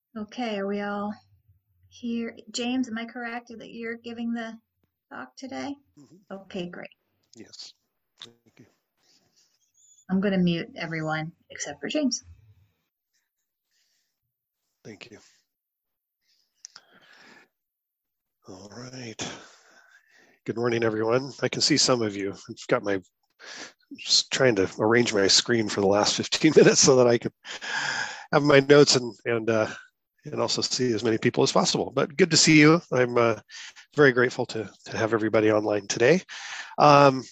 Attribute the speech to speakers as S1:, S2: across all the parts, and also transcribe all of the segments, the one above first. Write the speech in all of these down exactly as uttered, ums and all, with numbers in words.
S1: Okay, are we all here? James, am I correct that you're giving the talk today?
S2: Mhm.
S1: Okay, great.
S2: Yes. Thank you.
S1: I'm going to mute everyone except for James.
S2: Thank you. All right. Good morning, everyone. I can see some of you. I've got my just trying to arrange my screen for the last fifteen minutes so that I could have my notes and and uh, and also see as many people as possible. But good to see you. I'm uh, very grateful to to have everybody online today. Um,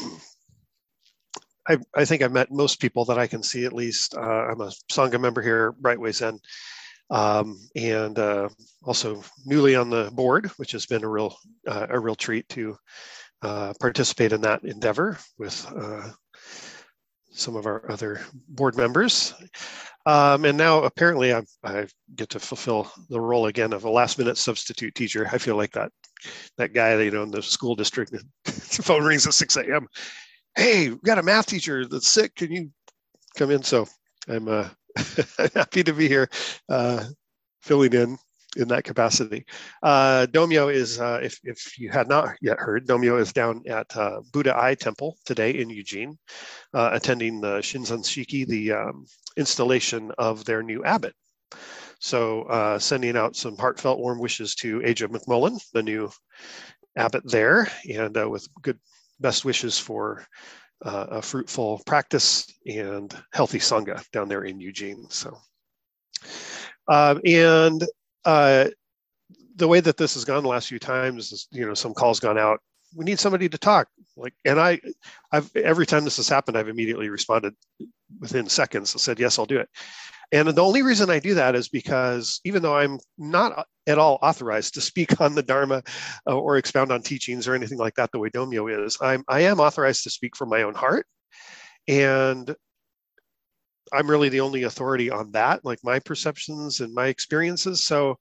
S2: I, I think I've met most people that I can see at least. Uh, I'm a Sangha member here, Brightway Zen, um, and uh, also newly on the board, which has been a real uh, a real treat to uh, participate in that endeavor with uh, some of our other board members. Um, and now apparently I, I get to fulfill the role again of a last minute substitute teacher. I feel like that that guy, you know, in the school district, the phone rings at six a.m. Hey, we got a math teacher that's sick. Can you come in? So I'm uh, happy to be here, uh, filling in in that capacity. Uh, Domyo is, uh, if, if you had not yet heard, Domyo is down at uh, Buddha Eye Temple today in Eugene, uh, attending the Shinzan Shiki, the um, installation of their new abbot. So uh, sending out some heartfelt warm wishes to Aja McMullen, the new abbot there, and uh, with good best wishes for uh, a fruitful practice and healthy Sangha down there in Eugene. So, um, and uh, the way that this has gone the last few times is, you know, some calls gone out. We need somebody to talk. Like, and I, I've every time this has happened, I've immediately responded within seconds. I said, yes, I'll do it. And the only reason I do that is because even though I'm not at all authorized to speak on the Dharma uh, or expound on teachings or anything like that, the way Domyo is, I'm I am authorized to speak from my own heart, and I'm really the only authority on that, like my perceptions and my experiences. So,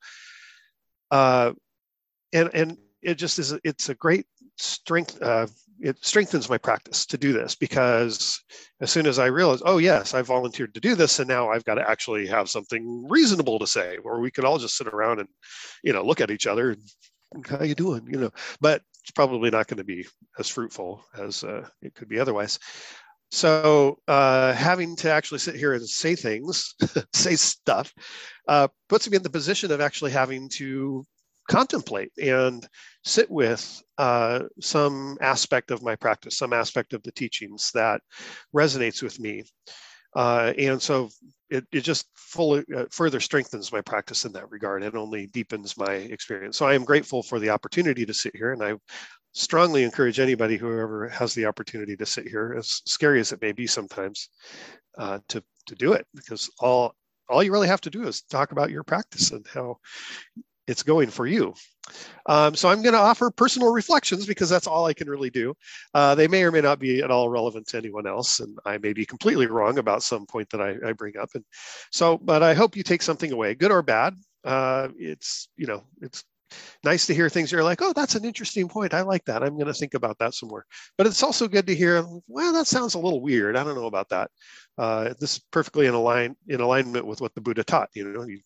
S2: uh, and and it just is. It's a great strength. Uh, it strengthens my practice to do this because as soon as I realize, oh yes, I volunteered to do this, and now I've got to actually have something reasonable to say, or we could all just sit around and, you know, look at each other and how you doing, you know. But it's probably not going to be as fruitful as uh, it could be otherwise. So uh, having to actually sit here and say things, say stuff, uh, puts me in the position of actually having to contemplate and sit with uh, some aspect of my practice, some aspect of the teachings that resonates with me. Uh, and so it, it just fully uh, further strengthens my practice in that regard and only deepens my experience. So I am grateful for the opportunity to sit here, and I strongly encourage anybody who ever has the opportunity to sit here, as scary as it may be sometimes, uh, to to do it, because all all you really have to do is talk about your practice and how it's going for you. Um, so I'm going to offer personal reflections because that's all I can really do. Uh, they may or may not be at all relevant to anyone else, and I may be completely wrong about some point that I, I bring up. And so, but I hope you take something away, good or bad. Uh, it's, you know, it's nice to hear things you're like, oh, that's an interesting point. I like that. I'm going to think about that some more. But it's also good to hear, well, that sounds a little weird. I don't know about that. Uh, this is perfectly in align in alignment with what the Buddha taught. You know, you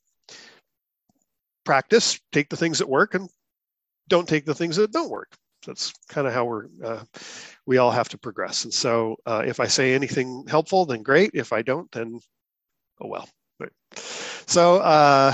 S2: practice, take the things that work, and don't take the things that don't work. That's kind of how we're uh, we all have to progress. And so, uh, if I say anything helpful, then great. If I don't, then oh well. Right. So. Uh,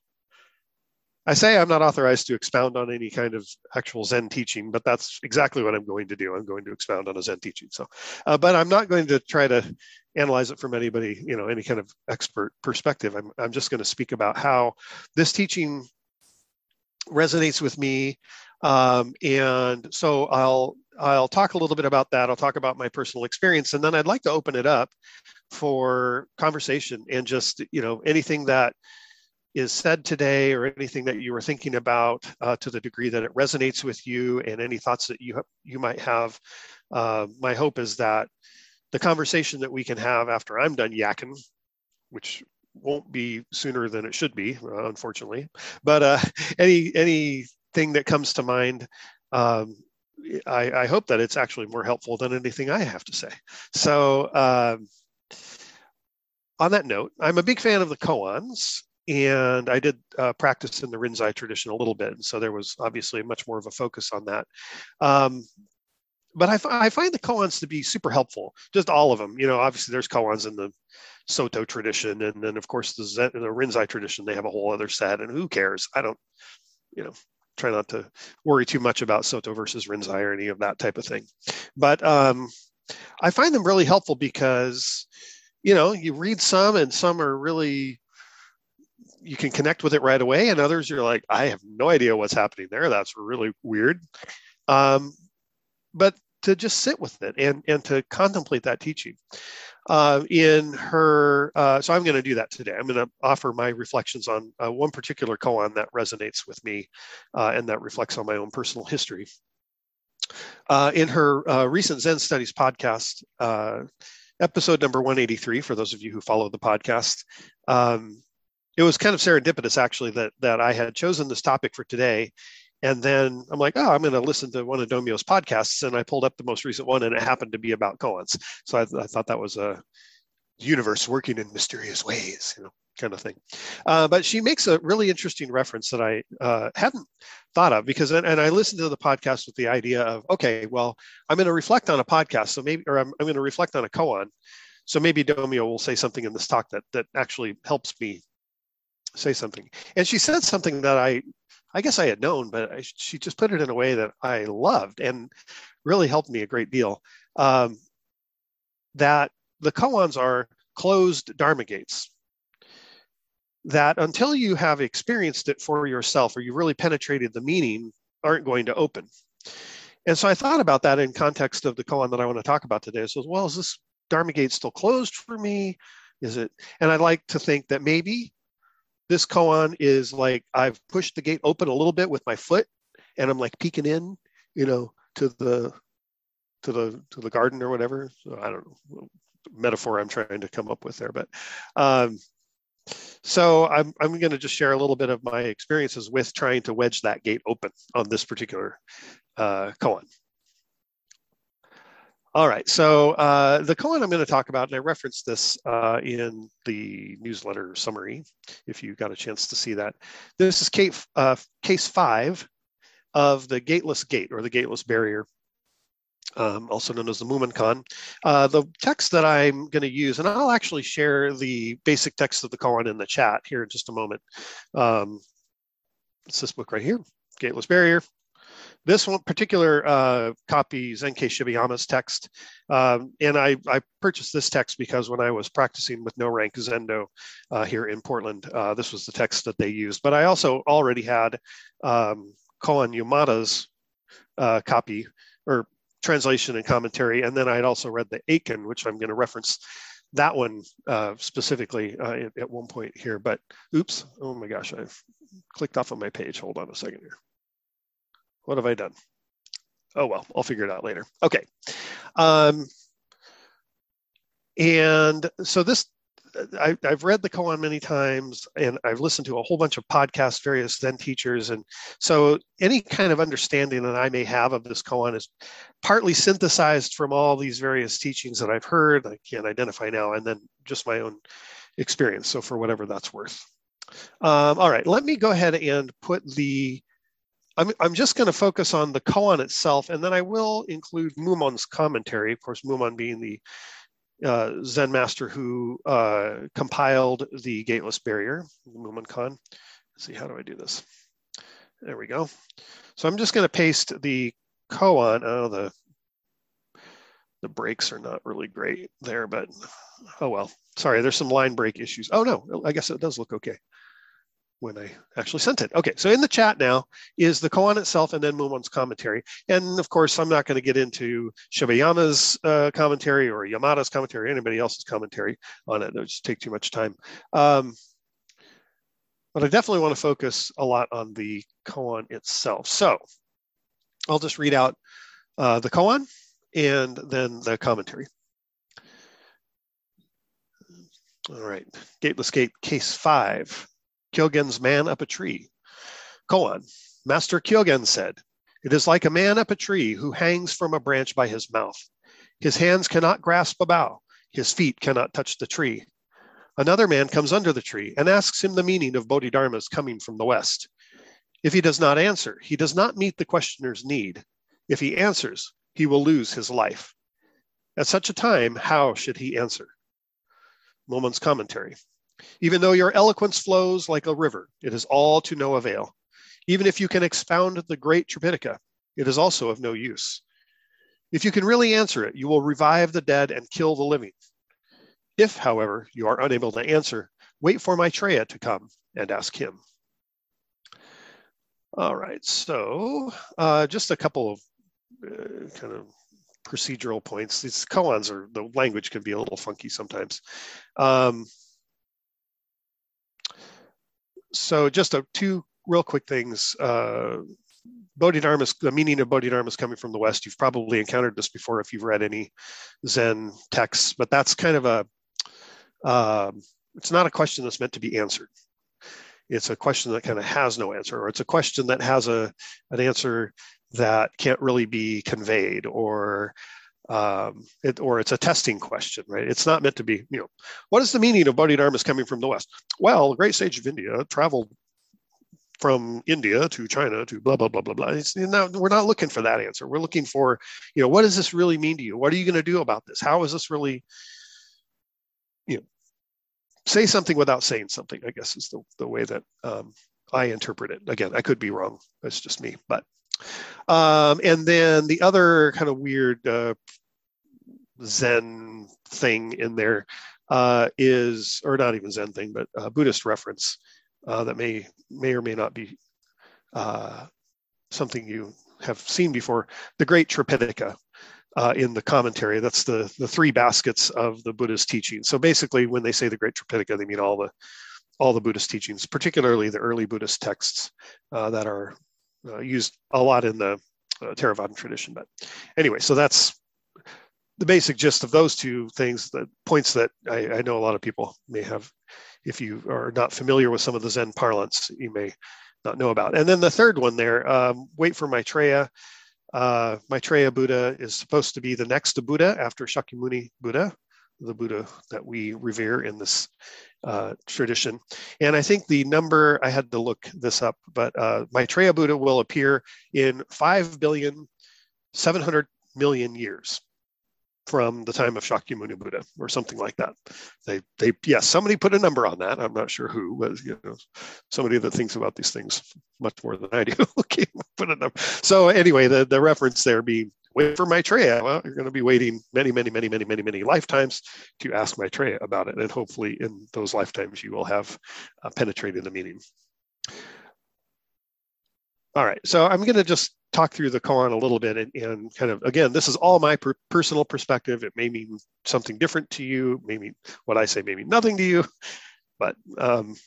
S2: I say I'm not authorized to expound on any kind of actual Zen teaching, but that's exactly what I'm going to do. I'm going to expound on a Zen teaching. So, uh, but I'm not going to try to analyze it from anybody, you know, any kind of expert perspective. I'm, I'm just going to speak about how this teaching resonates with me. Um, and so I'll, I'll talk a little bit about that. I'll talk about my personal experience, and then I'd like to open it up for conversation and just, you know, anything that is said today or anything that you were thinking about, uh, to the degree that it resonates with you, and any thoughts that you ha- you might have. Uh, my hope is that the conversation that we can have after I'm done yakking, which won't be sooner than it should be, uh, unfortunately, but uh, any anything that comes to mind, um, I, I hope that it's actually more helpful than anything I have to say. So um, on that note, I'm a big fan of the koans. and I did uh, practice in the Rinzai tradition a little bit. And so there was obviously much more of a focus on that. Um, but I, I find the koans to be super helpful, just all of them. You know, obviously there's koans in the Soto tradition. And then of course the, Zen, the Rinzai tradition, they have a whole other set, and who cares? I don't, you know, try not to worry too much about Soto versus Rinzai or any of that type of thing. But um, I find them really helpful because, you know, you read some and some are really, you can connect with it right away, and others you're like, I have no idea what's happening there. That's really weird. Um, but to just sit with it and, and to contemplate that teaching. Uh, in her, uh, so I'm going to do that today. I'm going to offer my reflections on uh, one particular koan that resonates with me uh, and that reflects on my own personal history. Uh, in her uh, recent Zen Studies podcast, uh, episode number one eighty-three, for those of you who follow the podcast, um, it was kind of serendipitous, actually, that that I had chosen this topic for today. And then I'm like, oh, I'm going to listen to one of Domyo's podcasts. And I pulled up the most recent one, and it happened to be about koans. So I, I thought that was a universe working in mysterious ways, you know, kind of thing. Uh, but she makes a really interesting reference that I uh, hadn't thought of, because, and I listened to the podcast with the idea of, okay, well, I'm going to reflect on a podcast. So maybe, or I'm, I'm going to reflect on a koan. So maybe Domyo will say something in this talk that that actually helps me say something. And she said something that I, I guess I had known, but I, she just put it in a way that I loved and really helped me a great deal. Um, that the koans are closed Dharma gates. That until you have experienced it for yourself, or you really penetrated the meaning, aren't going to open. And so I thought about that in context of the koan that I want to talk about today. So, well, is this Dharma gate still closed for me? Is it? And I'd like to think that maybe this koan is like, I've pushed the gate open a little bit with my foot, and I'm like peeking in, you know, to the to the to the garden or whatever. So I don't know, metaphor I'm trying to come up with there, but um, so I'm I'm going to just share a little bit of my experiences with trying to wedge that gate open on this particular uh, koan. All right, so uh, the koan I'm going to talk about, and I referenced this uh, in the newsletter summary, if you got a chance to see that. This is case, uh, case five of the gateless gate, or the gateless barrier, um, also known as the Mumonkan. Uh, the text that I'm going to use, and I'll actually share the basic text of the koan in the chat here in just a moment. Um, it's this book right here, Gateless Barrier. This one particular uh, copy, Zenkei Shibayama's text, um, and I, I purchased this text because when I was practicing with no rank Zendo uh, here in Portland, uh, this was the text that they used. But I also already had um, Koan Yamada's uh, copy, or translation and commentary, and then I had also read the Aiken, which I'm going to reference that one uh, specifically uh, at, at one point here. But oops, oh my gosh, I've clicked off on my page. Hold on a second here. What have I done? Oh, well, I'll figure it out later. Okay. Um, and so this, I, I've read the koan many times, and I've listened to a whole bunch of podcasts, various Zen teachers. And so any kind of understanding that I may have of this koan is partly synthesized from all these various teachings that I've heard, I can't identify now, and then just my own experience. So for whatever that's worth. Um, all right, let me go ahead and put the I'm, I'm just going to focus on the koan itself, and then I will include Mumon's commentary. Of course, Mumon being the uh, Zen master who uh, compiled the Gateless Barrier, Mumonkan. Let's see, how do I do this? There we go. So I'm just going to paste the koan. Oh, the the breaks are not really great there, but oh well. Sorry, there's some line break issues. Oh no, I guess it does look okay when I actually sent it. Okay, so in the chat now is the koan itself, and then Mumon's commentary. And of course, I'm not going to get into Shibayama's uh, commentary or Yamada's commentary or anybody else's commentary on it. It would just take too much time. Um, but I definitely want to focus a lot on the koan itself. So I'll just read out uh, the koan and then the commentary. All right, Gateless Gate, case five. Kyogen's man up a tree. Koan, Master Kyogen said, "It is like a man up a tree who hangs from a branch by his mouth. His hands cannot grasp a bough. His feet cannot touch the tree. Another man comes under the tree and asks him the meaning of Bodhidharma's coming from the west. If he does not answer, he does not meet the questioner's need. If he answers, he will lose his life. At such a time, how should he answer? Momon's commentary. Even though your eloquence flows like a river, it is all to no avail. Even if you can expound the great Tripitaka, it is also of no use. If you can really answer it, you will revive the dead and kill the living. If, however, you are unable to answer, wait for Maitreya to come and ask him. All right, so uh, just a couple of uh, kind of procedural points. These koans are, the language can be a little funky sometimes. Um, so just a, two real quick things. Uh, Bodhidharma's, the meaning of Bodhidharma is coming from the West. You've probably encountered this before if you've read any Zen texts, but that's kind of a, uh, it's not a question that's meant to be answered. It's a question that kind of has no answer, or it's a question that has a an answer that can't really be conveyed, or um, it, or it's a testing question, right? It's not meant to be, you know, what is the meaning of Bodhidharma coming from the West? Well, the great sage of India traveled from India to China to blah, blah, blah, blah, blah. It's, you know, we're not looking for that answer. We're looking for, you know, what does this really mean to you? What are you going to do about this? How is this really, you know, say something without saying something, I guess is the, the way that um, I interpret it. Again, I could be wrong. That's just me. But um, and then the other kind of weird uh, Zen thing in there uh, is, or not even Zen thing, but uh, Buddhist reference uh, that may may or may not be uh, something you have seen before. The Great Tripitaka. Uh, in the commentary, that's the, the three baskets of the Buddhist teachings. So basically, when they say the Great Tripitaka, they mean all the all the Buddhist teachings, particularly the early Buddhist texts uh, that are uh, used a lot in the uh, Theravadan tradition. But anyway, so that's the basic gist of those two things, the points that I, I know a lot of people may have, if you are not familiar with some of the Zen parlance, you may not know about. And then the third one there, um, wait for Maitreya. Uh, Maitreya Buddha is supposed to be the next Buddha after Shakyamuni Buddha, the Buddha that we revere in this uh, tradition. And I think the number, I had to look this up, but uh, Maitreya Buddha will appear in five billion seven hundred million years from the time of Shakyamuni Buddha, or something like that. They, they, yes, somebody put a number on that. I'm not sure who, but you know, somebody that thinks about these things much more than I do. Okay, put a number. So anyway, the, the reference there being, wait for Maitreya. Well, you're going to be waiting many, many, many, many, many, many lifetimes to ask Maitreya about it. And hopefully in those lifetimes, you will have uh, penetrated the meaning. All right, so I'm going to just talk through the koan a little bit and, and kind of, again, this is all my per personal perspective. It may mean something different to you, maybe what I say may mean nothing to you, but um,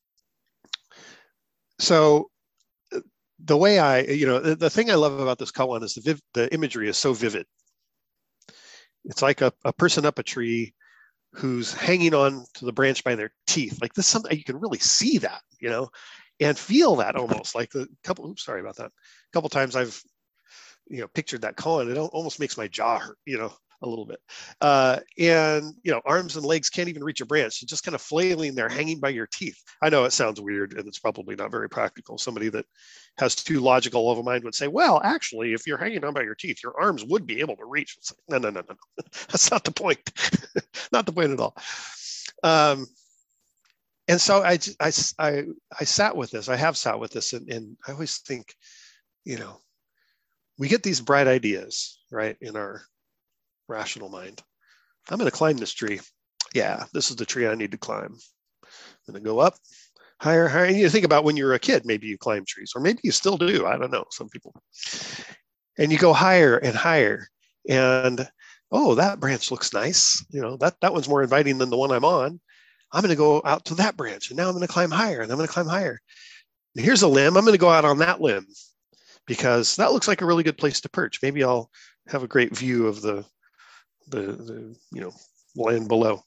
S2: so the way I, you know, the, the thing I love about this koan is the, viv the imagery is so vivid. It's like a, a person up a tree who's hanging on to the branch by their teeth. Like this, something you can really see that, you know, and feel that almost like the couple, oops, sorry about that. A couple times I've, you know, pictured that koan. It almost makes my jaw hurt, you know, a little bit. Uh, and, you know, arms and legs can't even reach a branch. You're just kind of flailing there, hanging by your teeth. I know it sounds weird and it's probably not very practical. Somebody that has too logical of a mind would say, well, actually, if you're hanging on by your teeth, your arms would be able to reach. It's like, no, no, no, no, no. That's not the point. Not the point at all. Um, and so I, I, I, I sat with this. I have sat with this, and, and I always think, you know, we get these bright ideas, right, in our rational mind. I'm going to climb this tree. Yeah, this is the tree I need to climb. I'm going to go up higher, higher. And you think about when you're a kid, maybe you climb trees, or maybe you still do. I don't know, some people. And you go higher and higher. And, oh, that branch looks nice. You know, that, that one's more inviting than the one I'm on. I'm going to go out to that branch. And now I'm going to climb higher, and I'm going to climb higher. And here's a limb. I'm going to go out on that limb because that looks like a really good place to perch. Maybe I'll have a great view of the, the, the you know, land below.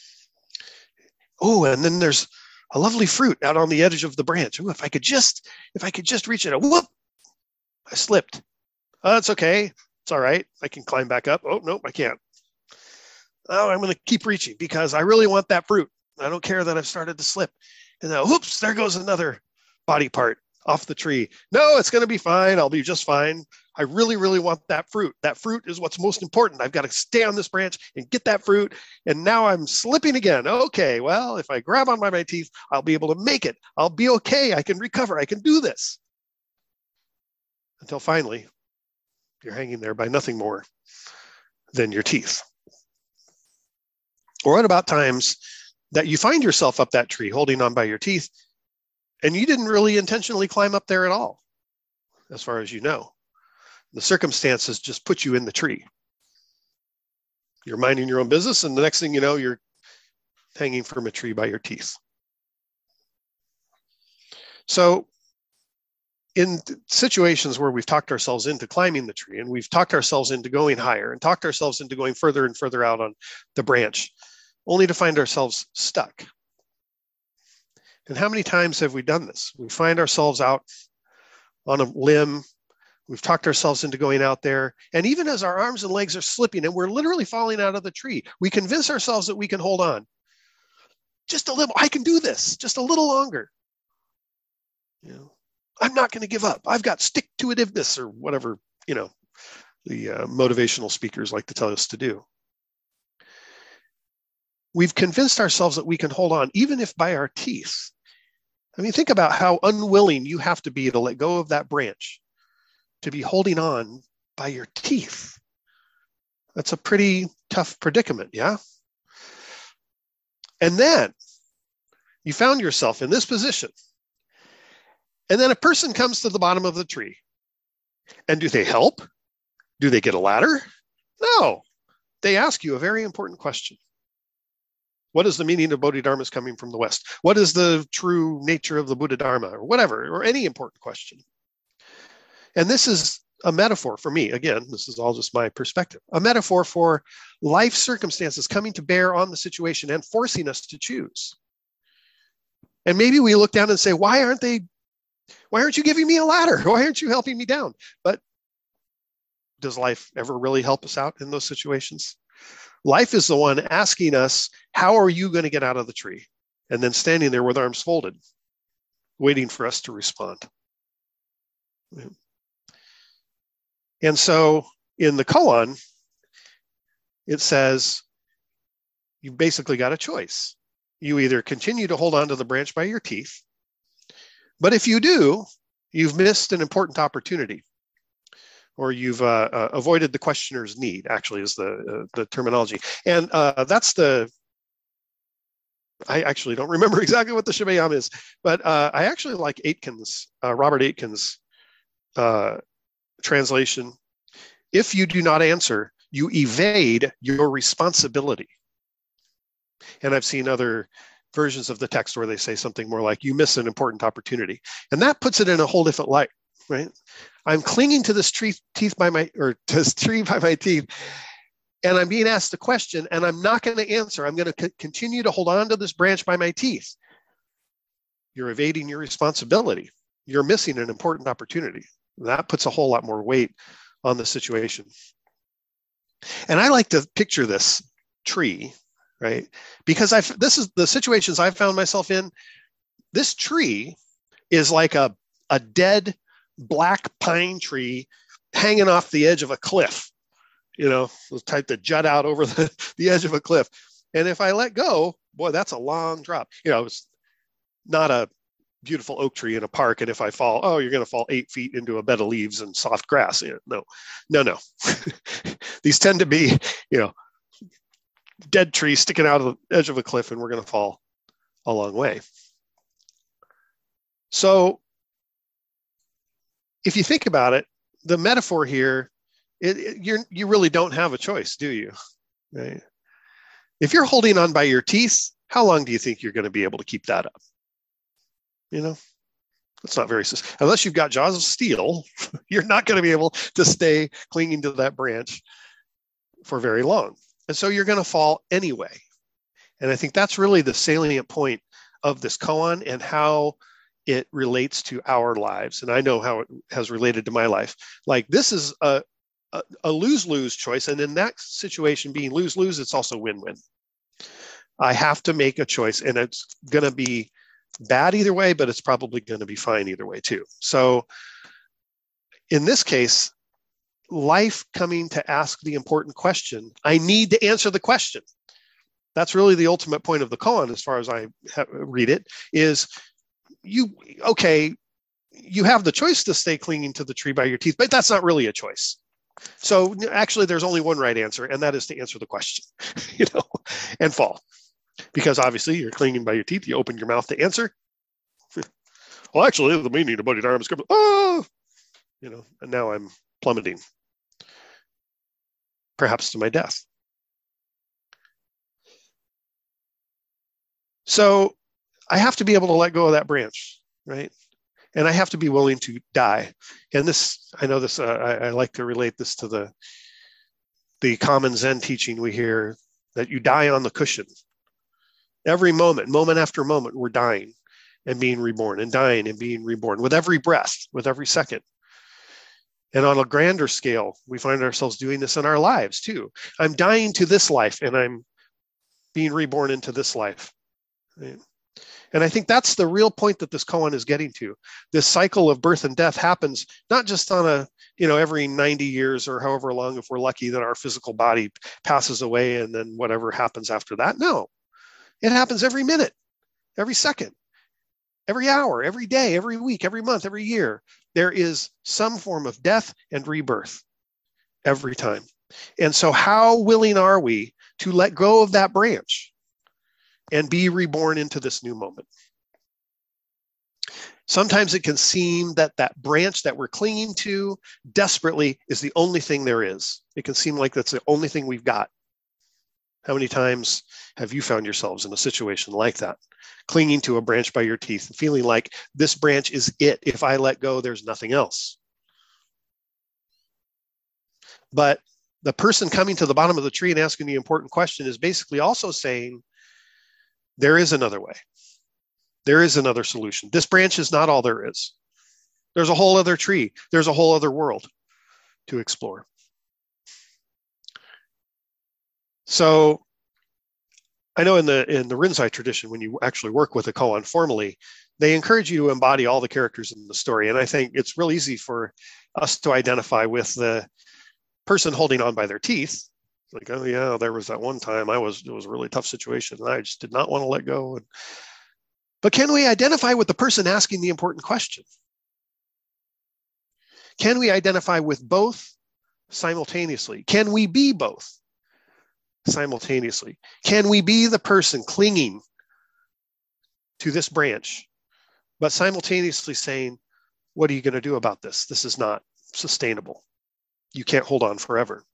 S2: Oh, and then there's a lovely fruit out on the edge of the branch. Ooh, if I could just, if I could just reach it, whoop, I slipped. Oh, that's okay. It's all right. I can climb back up. Oh, nope, I can't. Oh, I'm going to keep reaching because I really want that fruit. I don't care that I've started to slip. And now, whoops, there goes another body part off the tree. No, it's going to be fine. I'll be just fine. I really, really want that fruit. That fruit is what's most important. I've got to stay on this branch and get that fruit. And now I'm slipping again. Okay, well, if I grab on by my teeth, I'll be able to make it. I'll be okay. I can recover. I can do this. Until finally, you're hanging there by nothing more than your teeth. Or what about times that you find yourself up that tree holding on by your teeth, and you didn't really intentionally climb up there at all, as far as you know. The circumstances just put you in the tree. You're minding your own business, and the next thing you know, you're hanging from a tree by your teeth. So in situations where we've talked ourselves into climbing the tree, and we've talked ourselves into going higher, and talked ourselves into going further and further out on the branch, only to find ourselves stuck. And how many times have we done this? We find ourselves out on a limb. We've talked ourselves into going out there. And even as our arms and legs are slipping and we're literally falling out of the tree, we convince ourselves that we can hold on. Just a little, I can do this, just a little longer. You know, I'm not going to give up. I've got stick-to-itiveness, or whatever, you know, the uh, motivational speakers like to tell us to do. We've convinced ourselves that we can hold on, even if by our teeth. I mean, think about how unwilling you have to be to let go of that branch, to be holding on by your teeth. That's a pretty tough predicament, yeah? And then you found yourself in this position. And then a person comes to the bottom of the tree. And do they help? Do they get a ladder? No. They ask you a very important question. What is the meaning of Bodhidharma's coming from the West? What is the true nature of the Buddha Dharma, or whatever, or any important question? And this is a metaphor for me. Again, this is all just my perspective. A metaphor for life circumstances coming to bear on the situation and forcing us to choose. And maybe we look down and say, why aren't they, why aren't you giving me a ladder? Why aren't you helping me down? But does life ever really help us out in those situations? Life is the one asking us, how are you going to get out of the tree? And then standing there with arms folded, waiting for us to respond. And so in the koan, it says, you've basically got a choice. You either continue to hold on to the branch by your teeth, but if you do, you've missed an important opportunity. Or you've uh, uh, avoided the questioner's need, actually, is the uh, the terminology. And uh, that's the, I actually don't remember exactly what the Shibayama is, but uh, I actually like Aitken's, uh, Robert Aitken's uh, translation. If you do not answer, you evade your responsibility. And I've seen other versions of the text where they say something more like, you miss an important opportunity. And that puts it in a whole different light, right? I'm clinging to this tree teeth by my, or to this tree by my teeth, and I'm being asked a question, and I'm not going to answer. I'm going to c- continue to hold on to this branch by my teeth. You're evading your responsibility. You're missing an important opportunity. That puts a whole lot more weight on the situation. And I like to picture this tree, right? Because I've, this is the situations I've found myself in. This tree is like a, a dead black pine tree hanging off the edge of a cliff, you know, the type that jut out over the, the edge of a cliff. And if I let go, boy, that's a long drop. You know, it's not a beautiful oak tree in a park. And if I fall, oh, you're going to fall eight feet into a bed of leaves and soft grass. You know, no, no, no. These tend to be, you know, dead trees sticking out of the edge of a cliff, and we're going to fall a long way. So if you think about it, the metaphor here, it, it, you're, you really don't have a choice, do you? Right? If you're holding on by your teeth, how long do you think you're going to be able to keep that up? You know, it's not very, unless you've got jaws of steel, you're not going to be able to stay clinging to that branch for very long. And so you're going to fall anyway. And I think that's really the salient point of this koan and how it relates to our lives. And I know how it has related to my life. Like, this is a, a, a lose-lose choice. And in that situation being lose-lose, it's also win-win. I have to make a choice, and it's going to be bad either way, but it's probably going to be fine either way too. So in this case, life coming to ask the important question, I need to answer the question. That's really the ultimate point of the koan, as far as I ha- read it, is you, okay, you have the choice to stay clinging to the tree by your teeth, but that's not really a choice. So actually there's only one right answer, and that is to answer the question, you know, and fall. Because obviously you're clinging by your teeth, you open your mouth to answer. Well, actually, the meaning of Bodhidharma is, oh, you know, and now I'm plummeting, perhaps to my death. So I have to be able to let go of that branch, right? And I have to be willing to die. And this, I know this, uh, I, I like to relate this to the, the common Zen teaching we hear, that you die on the cushion. Every moment, moment after moment, we're dying and being reborn, and dying and being reborn with every breath, with every second. And on a grander scale, we find ourselves doing this in our lives too. I'm dying to this life and I'm being reborn into this life. Right? And I think that's the real point that this koan is getting to. This cycle of birth and death happens not just on a, you know, every ninety years or however long, if we're lucky that our physical body passes away and then whatever happens after that. No, it happens every minute, every second, every hour, every day, every week, every month, every year. There is some form of death and rebirth every time. And so how willing are we to let go of that branch and be reborn into this new moment? Sometimes it can seem that that branch that we're clinging to desperately is the only thing there is. It can seem like that's the only thing we've got. How many times have you found yourselves in a situation like that, clinging to a branch by your teeth and feeling like this branch is it? If I let go, there's nothing else. But the person coming to the bottom of the tree and asking the important question is basically also saying, there is another way. There is another solution. This branch is not all there is. There's a whole other tree. There's a whole other world to explore. So I know in the in the Rinzai tradition, when you actually work with a koan formally, they encourage you to embody all the characters in the story. And I think it's real easy for us to identify with the person holding on by their teeth. Like, oh yeah, there was that one time I was, it was a really tough situation and I just did not want to let go. And, but can we identify with the person asking the important question? Can we identify with both simultaneously? Can we be both simultaneously? Can we be the person clinging to this branch, but simultaneously saying, what are you going to do about this? This is not sustainable. You can't hold on forever.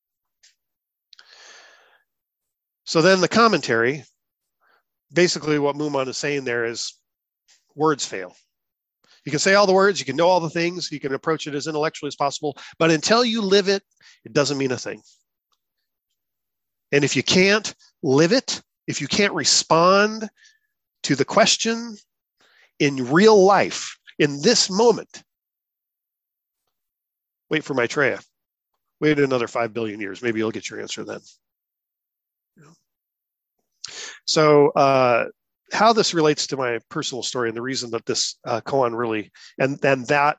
S2: So then the commentary, basically what Mumonn is saying there is words fail. You can say all the words, you can know all the things, you can approach it as intellectually as possible, but until you live it, it doesn't mean a thing. And if you can't live it, if you can't respond to the question in real life, in this moment, wait for Maitreya. Wait another five billion years. Maybe you'll get your answer then. So uh, how this relates to my personal story and the reason that this uh, koan really, and then that,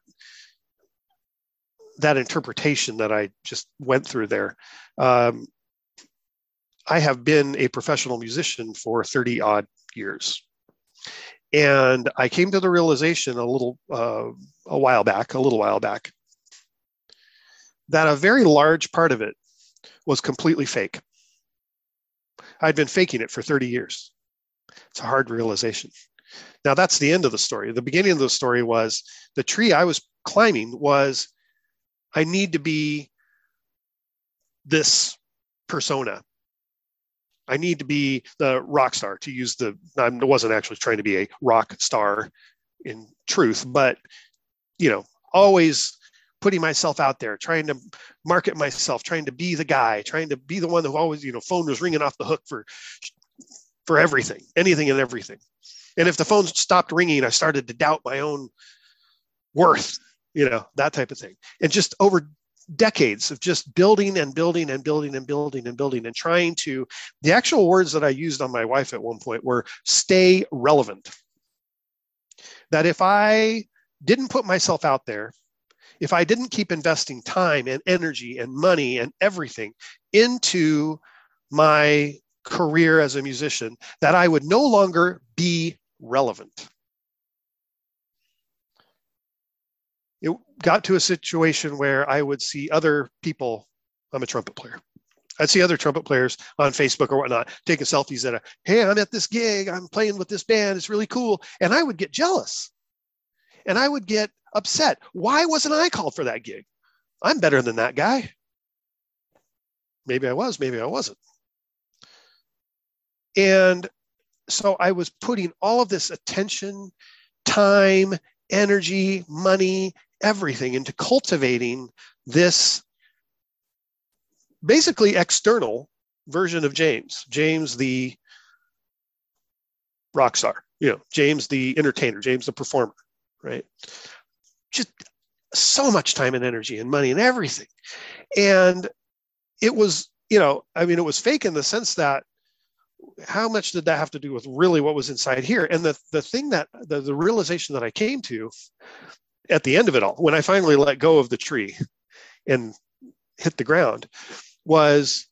S2: that interpretation that I just went through there, um, I have been a professional musician for thirty odd years. And I came to the realization a little, uh, a while back, a little while back, that a very large part of it was completely fake. I'd been faking it for thirty years. It's a hard realization. Now that's the end of the story. The beginning of the story was the tree I was climbing was, I need to be this persona. I need to be the rock star, to use the, I wasn't actually trying to be a rock star in truth, but, you know, always putting myself out there, trying to market myself, trying to be the guy, trying to be the one who always, you know, phone was ringing off the hook for, for everything, anything and everything. And if the phone stopped ringing, I started to doubt my own worth, you know, that type of thing. And just over decades of just building and building and building and building and building and trying to, the actual words that I used on my wife at one point were stay relevant. That if I didn't put myself out there, if I didn't keep investing time and energy and money and everything into my career as a musician, that I would no longer be relevant. It got to a situation where I would see other people, I'm a trumpet player. I'd see other trumpet players on Facebook or whatnot, taking selfies at a, hey, I'm at this gig, I'm playing with this band, it's really cool. And I would get jealous and I would get upset. Why wasn't I called for that gig? I'm better than that guy. Maybe I was, maybe I wasn't. And so I was putting all of this attention, time, energy, money, everything into cultivating this basically external version of James. James, the rock star, you know, James, the entertainer, James, the performer, right? Just so much time and energy and money and everything. And it was, you know, I mean, it was fake in the sense that how much did that have to do with really what was inside here? And the, the thing that, the, the realization that I came to at the end of it all, when I finally let go of the tree and hit the ground, was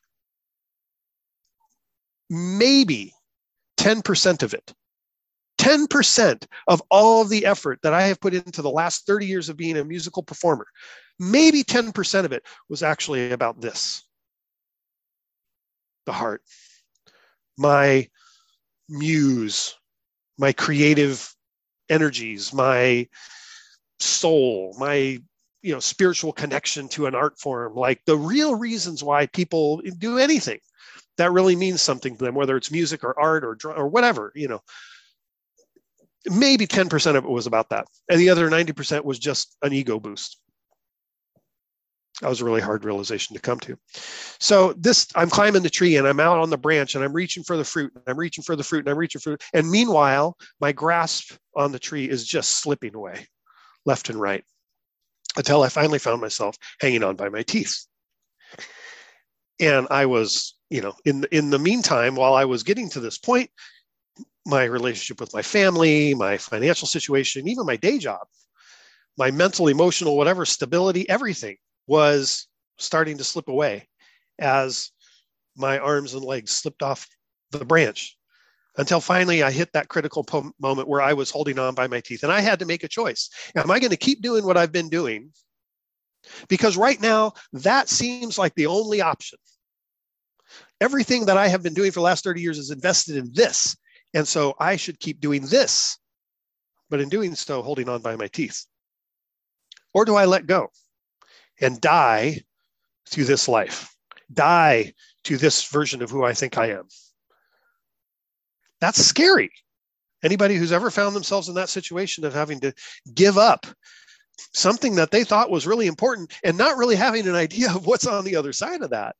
S2: maybe ten percent of it. ten percent of all of the effort that I have put into the last thirty years of being a musical performer, maybe ten percent of it was actually about this. The heart, my muse, my creative energies, my soul, my you know spiritual connection to an art form, like the real reasons why people do anything that really means something to them, whether it's music or art or or whatever, you know. Maybe ten percent of it was about that. And the other ninety percent was just an ego boost. That was a really hard realization to come to. So this, I'm climbing the tree and I'm out on the branch and I'm reaching for the fruit and I'm reaching for the fruit and I'm reaching for it. And meanwhile, my grasp on the tree is just slipping away left and right until I finally found myself hanging on by my teeth. And I was, you know, in the, in the meantime, while I was getting to this point, my relationship with my family, my financial situation, even my day job, my mental, emotional, whatever stability, everything was starting to slip away as my arms and legs slipped off the branch until finally I hit that critical po- moment where I was holding on by my teeth. And I had to make a choice. Am I going to keep doing what I've been doing? Because right now, that seems like the only option. Everything that I have been doing for the last thirty years is invested in this. And so I should keep doing this, but in doing so, holding on by my teeth. Or do I let go and die to this life, die to this version of who I think I am? That's scary. Anybody who's ever found themselves in that situation of having to give up something that they thought was really important and not really having an idea of what's on the other side of that,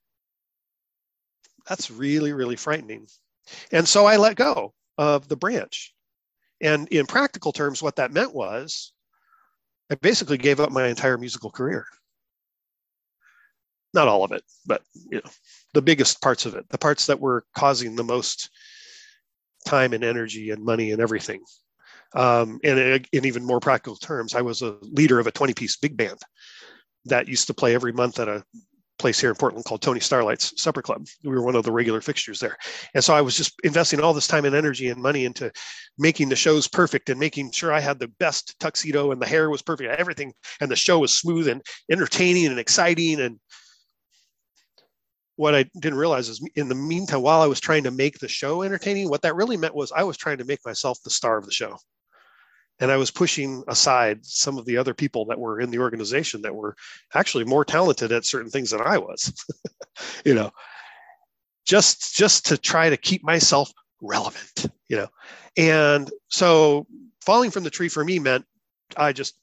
S2: that's really, really frightening. And so I let go of the branch. And in practical terms, what that meant was I basically gave up my entire musical career. Not all of it, but you know, the biggest parts of it, the parts that were causing the most time and energy and money and everything. Um, and in even more practical terms, I was a leader of a twenty-piece big band that used to play every month at a place here in Portland called Tony Starlight's Supper Club. We were one of the regular fixtures there. And so I was just investing all this time and energy and money into making the shows perfect and making sure I had the best tuxedo and the hair was perfect, everything. And the show was smooth and entertaining and exciting. And what I didn't realize is in the meantime, while I was trying to make the show entertaining, what that really meant was I was trying to make myself the star of the show. And I was pushing aside some of the other people that were in the organization that were actually more talented at certain things than I was, you know, just, just to try to keep myself relevant, you know. And so falling from the tree for me meant I just,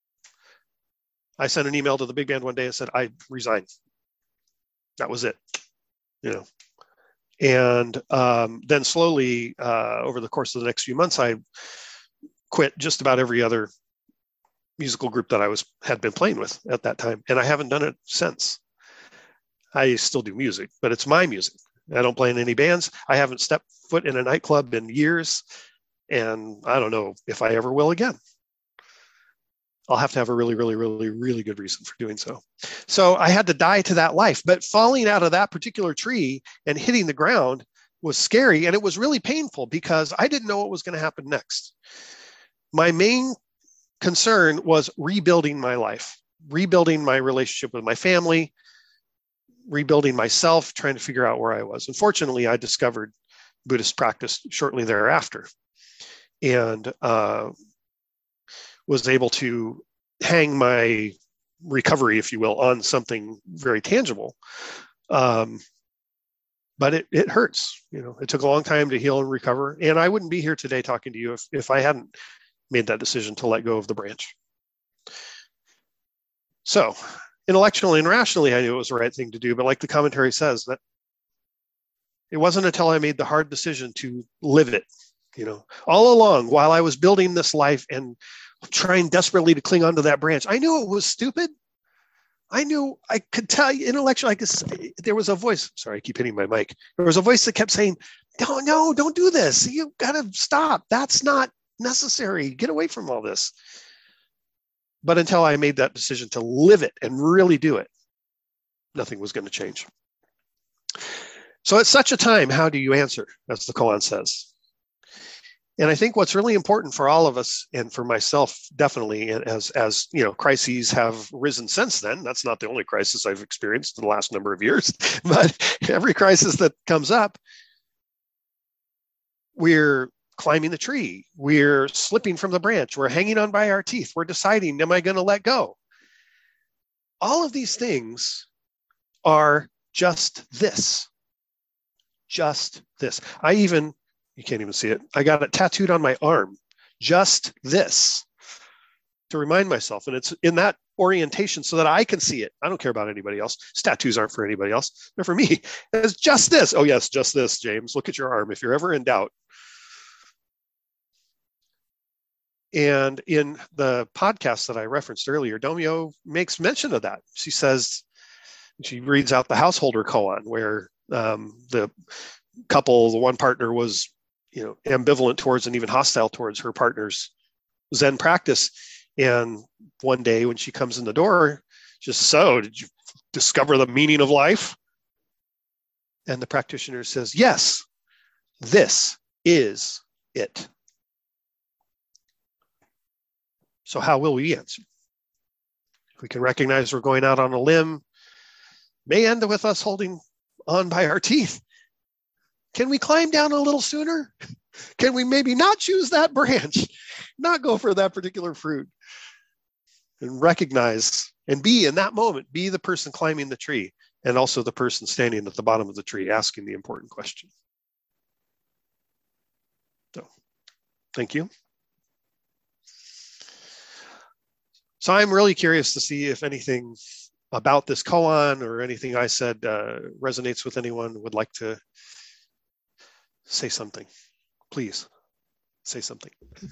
S2: I sent an email to the big band one day and said, I resigned. That was it, you know. And um, then slowly uh, over the course of the next few months, I quit just about every other musical group that I was had been playing with at that time, and I haven't done it since. I still do music, but it's my music. I don't play in any bands. I haven't stepped foot in a nightclub in years, and I don't know if I ever will again. I'll have to have a really, really, really, really good reason for doing so. So I had to die to that life. But falling out of that particular tree and hitting the ground was scary, and it was really painful because I didn't know what was going to happen next. My main concern was rebuilding my life, rebuilding my relationship with my family, rebuilding myself, trying to figure out where I was. Unfortunately, I discovered Buddhist practice shortly thereafter, and uh, was able to hang my recovery, if you will, on something very tangible. Um, but it, it hurts. You know, it took a long time to heal and recover. And I wouldn't be here today talking to you if, if I hadn't made that decision to let go of the branch. So intellectually and rationally, I knew it was the right thing to do. But like the commentary says, that it wasn't until I made the hard decision to live it, you know, all along while I was building this life and trying desperately to cling onto that branch. I knew it was stupid. I knew, I could tell you intellectually, I could, there was a voice, sorry, I keep hitting my mic. There was a voice that kept saying, no, no, don't do this. You gotta stop. That's not necessary. Get away from all this. But until I made that decision to live it and really do it, nothing was going to change. So at such a time, how do you answer, as the koan says? And I think what's really important for all of us, and for myself, definitely, as, as you know, crises have risen since then. That's not the only crisis I've experienced in the last number of years, but every crisis that comes up, we're climbing the tree, we're slipping from the branch, we're hanging on by our teeth, we're deciding, am I going to let go? All of these things are just this, just this. I even, you can't even see it, I got it tattooed on my arm, just this, to remind myself. And it's in that orientation so that I can see it. I don't care about anybody else. Tattoos aren't for anybody else. They're for me. It's just this. Oh yes, just this, James. Look at your arm if you're ever in doubt. And in the podcast that I referenced earlier, Domyo makes mention of that. She says, she reads out the householder koan, where um, the couple, the one partner was, you know, ambivalent towards and even hostile towards her partner's Zen practice. And one day when she comes in the door, just, so did you discover the meaning of life? And the practitioner says, yes, this is it. So how will we answer? If we can recognize we're going out on a limb, may end with us holding on by our teeth. Can we climb down a little sooner? Can we maybe not choose that branch, not go for that particular fruit, and recognize and be in that moment, be the person climbing the tree and also the person standing at the bottom of the tree asking the important question. So, thank you. So I'm really curious to see if anything about this koan or anything I said uh, resonates with anyone, would like to say something. Please say something.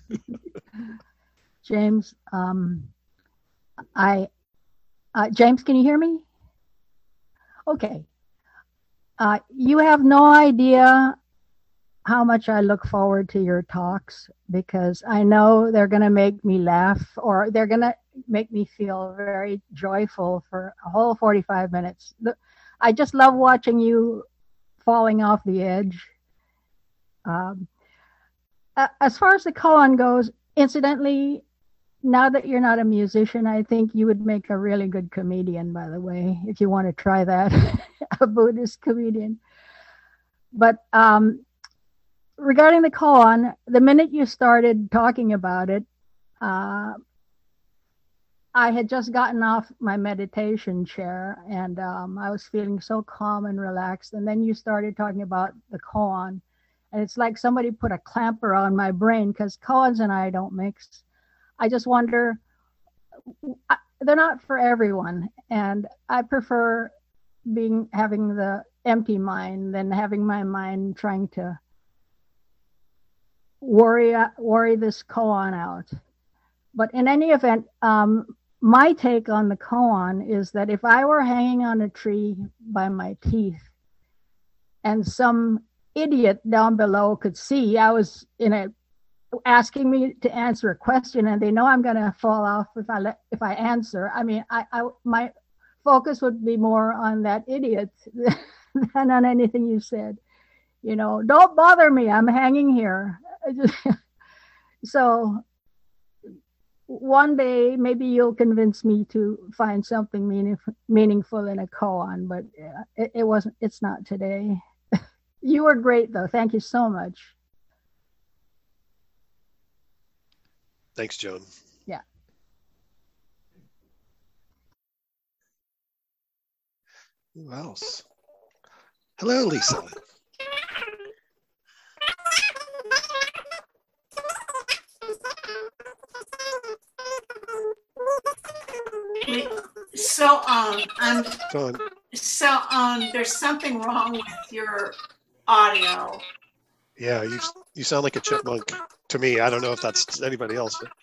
S3: James, um, I, uh, James, can you hear me? Okay. Uh, you have no idea how much I look forward to your talks, because I know they're going to make me laugh, or they're going to make me feel very joyful for a whole forty-five minutes. I just love watching you falling off the edge. Um, as far as the koan goes, incidentally, now that you're not a musician, I think you would make a really good comedian, by the way, if you want to try that, a Buddhist comedian. But um, regarding the koan, the minute you started talking about it, uh, I had just gotten off my meditation chair, and um, I was feeling so calm and relaxed. And then you started talking about the koan, and it's like somebody put a clamp around my brain, because koans and I don't mix. I just wonder, they're not for everyone, and I prefer being having the empty mind than having my mind trying to worry worry this koan out. but in any event, um, my take on the koan is that if I were hanging on a tree by my teeth and some idiot down below could see I was in a asking me to answer a question and they know I'm going to fall off if I let if I answer, I mean, I, I my focus would be more on that idiot than on anything you said. You know, don't bother me. I'm hanging here. So one day maybe you'll convince me to find something meaningful, meaningful in a koan, but it, it wasn't. It's not today. You were great, though. Thank you so much.
S2: Thanks, Joan.
S3: Yeah.
S2: Who else? Hello, Lisa.
S4: So um, I'm
S2: John.
S4: so um, there's something wrong with your audio.
S2: Yeah, you you sound like a chipmunk to me. I don't know if that's anybody else. But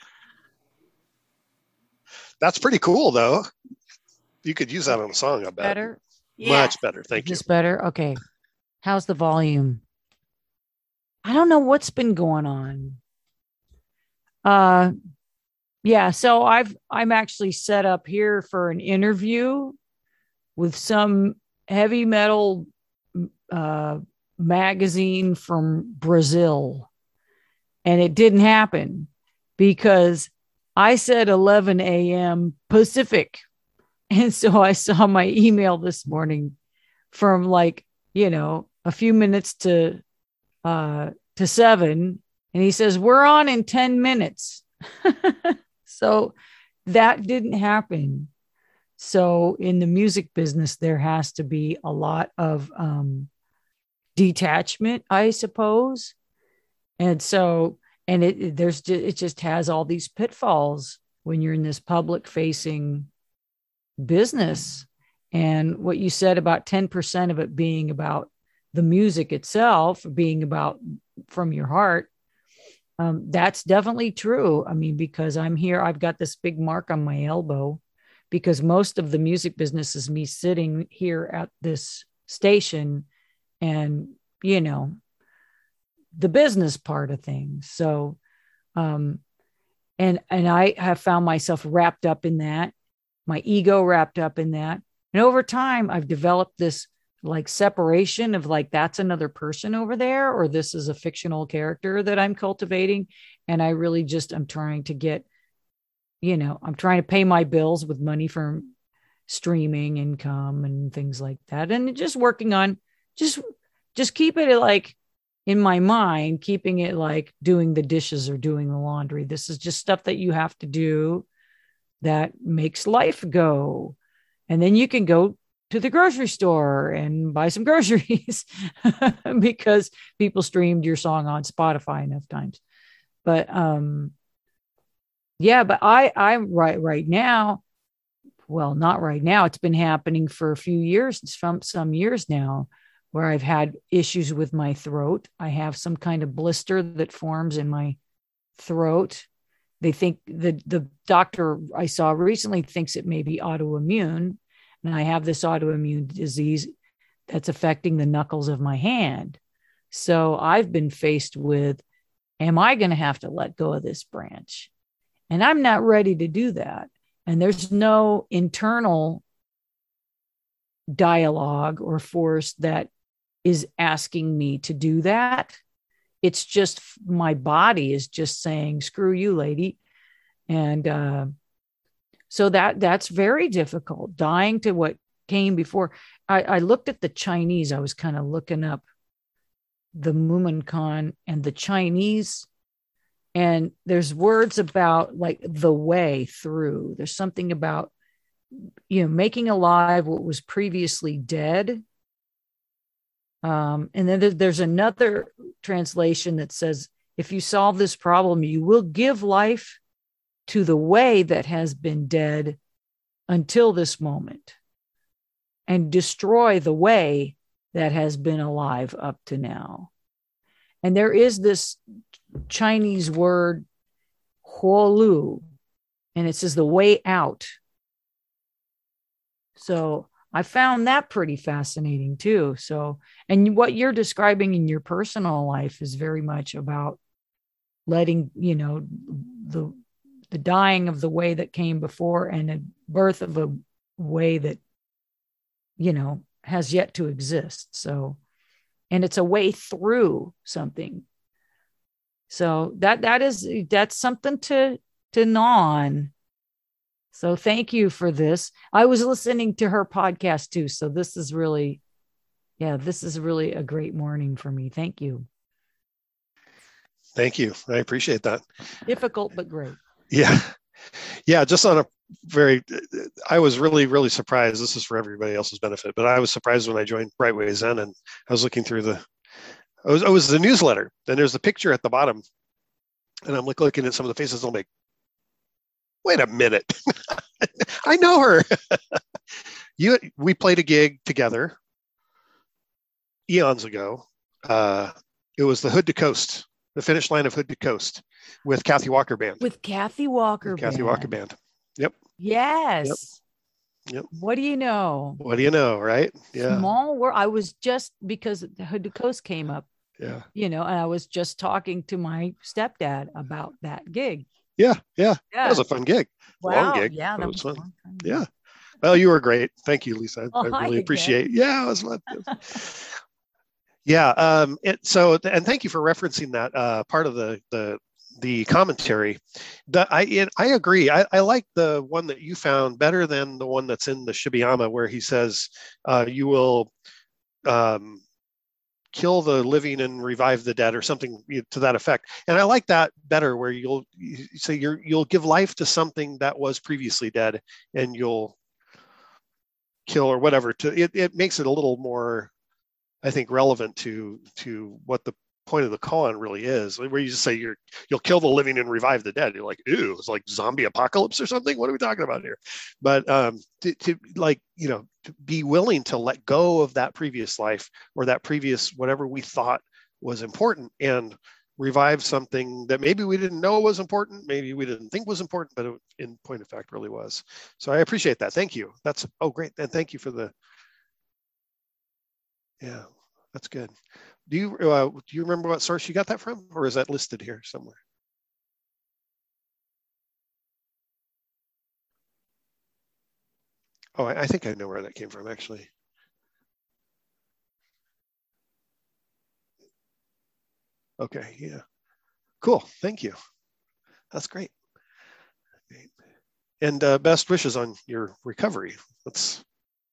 S2: that's pretty cool, though. You could use that on a song, I bet.
S5: Better?
S4: Yeah.
S2: Much better. Thank you.
S5: Is this better? Okay. How's the volume? I don't know what's been going on. Uh, yeah. So I've I'm actually set up here for an interview with some heavy metal uh, magazine from Brazil, and it didn't happen because I said eleven a.m. Pacific, and so I saw my email this morning from like you know a few minutes to uh, to seven, and he says we're on in ten minutes. So that didn't happen. So in the music business, there has to be a lot of um, detachment, I suppose. And so, and it, it there's just, it just has all these pitfalls when you're in this public facing business. And what you said about ten percent of it being about the music itself, being about from your heart, um, that's definitely true. I mean, because I'm here, I've got this big mark on my elbow because most of the music business is me sitting here at this station and, you know, the business part of things. So, um, and, and I have found myself wrapped up in that, my ego wrapped up in that. And over time, I've developed this like separation of like, that's another person over there, or this is a fictional character that I'm cultivating. And I really just, I'm trying to get, you know, I'm trying to pay my bills with money from streaming income and things like that. And just working on just, just keep it like in my mind, keeping it like doing the dishes or doing the laundry. This is just stuff that you have to do that makes life go. And then you can go to the grocery store and buy some groceries because people streamed your song on Spotify enough times. But um, yeah, but I, I'm right, right now. Well, not right now. It's been happening for a few years, some, some years now, where I've had issues with my throat. I have some kind of blister that forms in my throat. They think the, the doctor I saw recently thinks it may be autoimmune. And I have this autoimmune disease that's affecting the knuckles of my hand. So I've been faced with, am I going to have to let go of this branch? And I'm not ready to do that. And there's no internal dialogue or force that is asking me to do that. It's just my body is just saying, screw you, lady. And, uh, So that that's very difficult, dying to what came before. I, I looked at the Chinese. I was kind of looking up the Mumonkan and the Chinese. And there's words about like the way through. There's something about, you know, making alive what was previously dead. Um, and then there's another translation that says, if you solve this problem, you will give life to the way that has been dead until this moment and destroy the way that has been alive up to now. And there is this Chinese word, huolu, and it says The Way Out. So I found that pretty fascinating too. So, and what you're describing in your personal life is very much about letting, you know, the the dying of the way that came before and a birth of a way that, you know, has yet to exist. So, and it's a way through something. So that that is that's something to to gnaw on. So thank you for this. I was listening to her podcast too. So this is really, yeah, this is really a great morning for me. Thank you.
S2: Thank you. I appreciate that.
S5: Difficult, but great.
S2: Yeah. Yeah. Just on a very, I was really, really surprised. This is for everybody else's benefit, but I was surprised when I joined Brightway Zen and I was looking through the, it was, it was the newsletter. Then there's the picture at the bottom. And I'm like looking at some of the faces. I'm like, wait a minute. I know her. you, we played a gig together eons ago. Uh, it was the Hood to Coast, the finish line of Hood to Coast with Kathy Walker Band.
S5: With Kathy Walker
S2: with Kathy
S5: Band.
S2: Walker Band. Yep.
S5: Yes.
S2: Yep. Yep.
S5: What do you know?
S2: What do you know, right? Yeah.
S5: Small world. I was just, because the Hood to Coast came up,
S2: yeah,
S5: you know, and I was just talking to my stepdad about that gig.
S2: Yeah. Yeah.
S5: Yeah.
S2: That was a fun gig.
S5: Wow.
S2: Long gig.
S5: Yeah. That
S2: That
S5: was
S2: was
S5: fun.
S2: fun. Yeah. Well, you were great. Thank you, Lisa.
S5: Oh,
S2: I
S5: hi
S2: really
S5: again.
S2: appreciate. Yeah, it was fun. Yeah. Um, it, so, and thank you for referencing that uh, part of the the the commentary. The, I it, I agree. I, I like the one that you found better than the one that's in the Shibayama, where he says uh, you will um, kill the living and revive the dead, or something to that effect. And I like that better, where you'll you say you're you'll give life to something that was previously dead, and you'll kill or whatever. To it, it makes it a little more, I think, relevant to to what the point of the koan really is, where you just say you're you'll kill the living and revive the dead. You're like, ooh, it's like zombie apocalypse or something. What are we talking about here? But um, to, to like, you know, to be willing to let go of that previous life or that previous whatever we thought was important and revive something that maybe we didn't know was important, maybe we didn't think was important, but it, in point of fact really was. So I appreciate that. Thank you. That's oh great, and thank you for the. Yeah, that's good. Do you uh, do you remember what source you got that from, or is that listed here somewhere? Oh, I, I think I know where that came from, actually. Okay, yeah, cool. Thank you. That's great. And uh, best wishes on your recovery. That's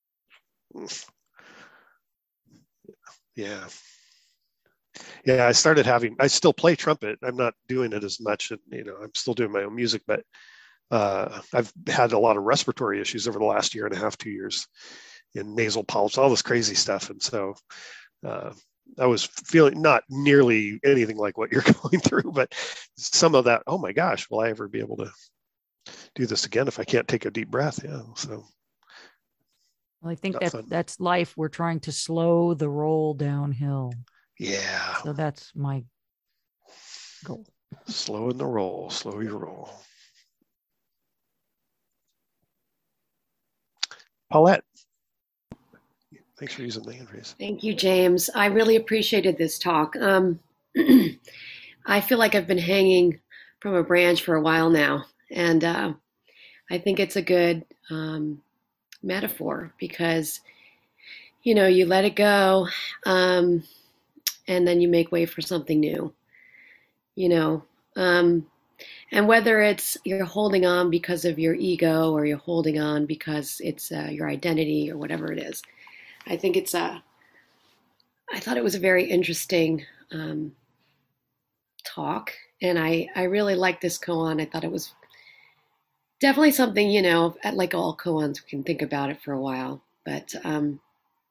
S2: yeah. Yeah, I started having, I still play trumpet. I'm not doing it as much, and you know, I'm still doing my own music, but uh, I've had a lot of respiratory issues over the last year and a half, two years, in nasal polyps, all this crazy stuff. And so uh, I was feeling not nearly anything like what you're going through, but some of that, oh my gosh, will I ever be able to do this again if I can't take a deep breath? Yeah, so.
S5: Well, I think that that's life. We're trying to slow the roll downhill.
S2: Yeah.
S5: So that's my goal.
S2: Slow in the roll, slow your roll. Paulette, thanks for using the hand raise.
S6: Thank you, James. I really appreciated this talk. Um, I feel like I've been hanging from a branch for a while now, and uh, I think it's a good um, metaphor because, you know, you let it go, um, and then you make way for something new, you know. Um, and whether it's you're holding on because of your ego or you're holding on because it's uh, your identity or whatever it is, I think it's a, I thought it was a very interesting um, talk. And I, I really liked this koan. I thought it was definitely something, you know, like all koans, we can think about it for a while. But um,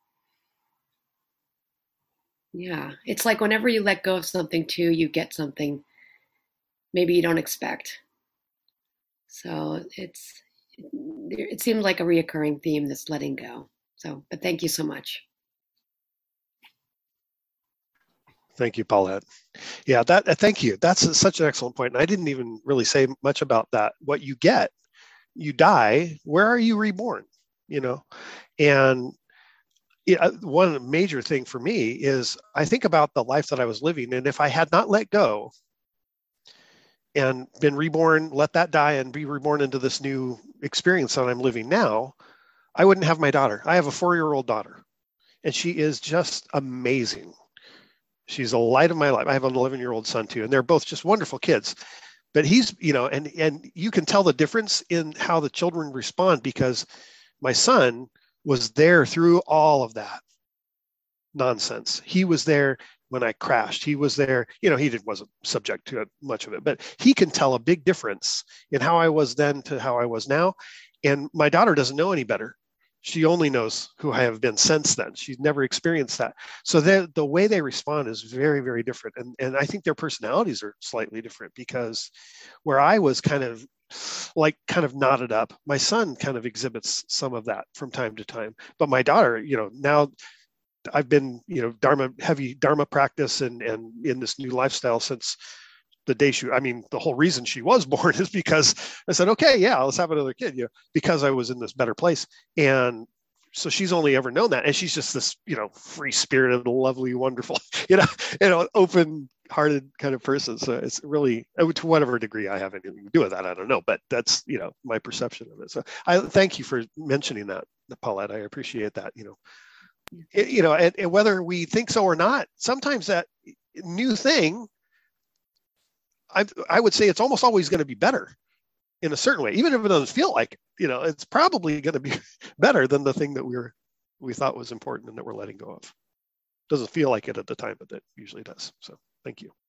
S6: yeah, it's like whenever you let go of something too, you get something maybe you don't expect. So it's, it seems like a reoccurring theme, this letting go. So, but thank you so much.
S2: Thank you, Paulette. Yeah, that. Uh, thank you. That's a, such an excellent point. And I didn't even really say much about that. What you get, you die. Where are you reborn? You know, and yeah, one major thing for me is I think about the life that I was living, and if I had not let go and been reborn, let that die, and be reborn into this new experience that I'm living now, I wouldn't have my daughter. I have a four-year-old daughter, and she is just amazing. She's the light of my life. I have an eleven-year-old son too, and they're both just wonderful kids. But he's, you know, and and you can tell the difference in how the children respond, because my son was there through all of that nonsense. He was there when I crashed. He was there, you know, he did, wasn't subject to it, much of it, but he can tell a big difference in how I was then to how I was now. And my daughter doesn't know any better. She only knows who I have been since then. She's never experienced that. So the, the way they respond is very, very different. And, and I think their personalities are slightly different, because where I was kind of like kind of knotted up, my son kind of exhibits some of that from time to time. But my daughter, you know, now I've been, you know, Dharma, heavy Dharma practice and, and in this new lifestyle since the day she, I mean, the whole reason she was born is because I said, okay, yeah, let's have another kid, you know, because I was in this better place. And so she's only ever known that. And she's just this, you know, free spirited, lovely, wonderful, you know, you know, open hearted kind of person. So it's really, to whatever degree I have anything to do with that, I don't know, but that's, you know, my perception of it. So I thank you for mentioning that, Paulette. I appreciate that, you know, it, you know, and, and whether we think so or not, sometimes that new thing, I, I would say it's almost always going to be better in a certain way, even if it doesn't feel like it, you know, it's probably going to be better than the thing that we were, we thought was important and that we're letting go of. Doesn't feel like it at the time, but it usually does. So thank you.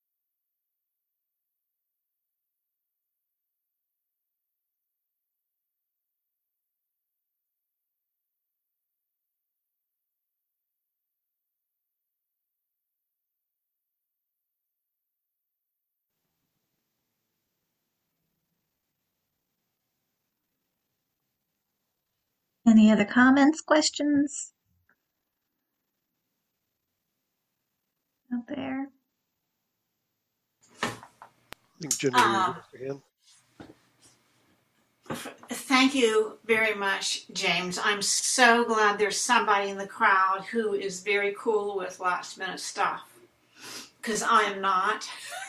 S1: Any other comments, questions out there?
S2: I think Jenny,
S4: Um,
S2: raised your hand.
S4: Thank you very much, James. I'm so glad there's somebody in the crowd who is very cool with last minute stuff, because I am not.